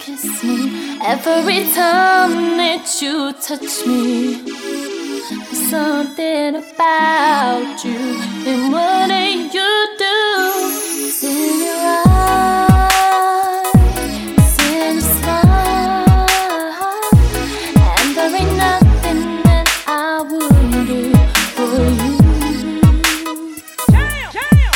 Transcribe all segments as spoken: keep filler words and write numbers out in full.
kiss me, every time that you touch me, there's something about you and what you do. It's in your eyes, it's in your smile, and there ain't nothing that I wouldn't do for you. Damn, damn.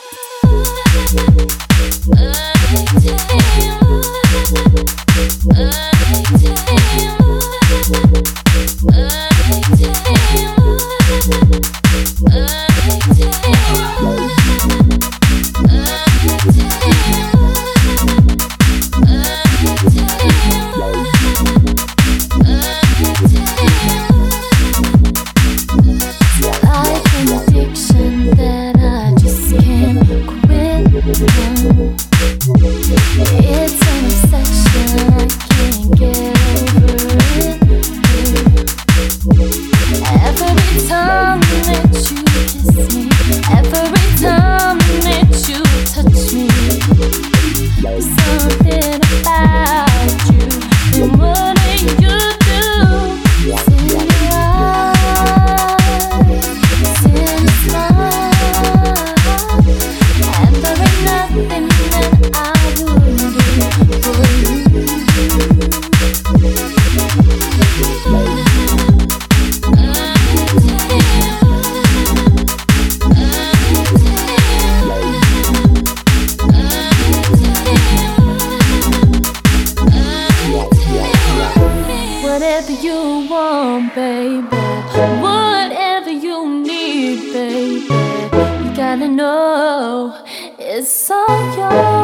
It's an obsession, I can't get over it. Every time that you kiss me, every time that you touch me, there's something about you and what you do. It's in your eyes, it's in your smile, and there ain't nothing that I wouldn't do for you. Whatever you want, baby, whatever you need, baby, you gotta know it's all yours.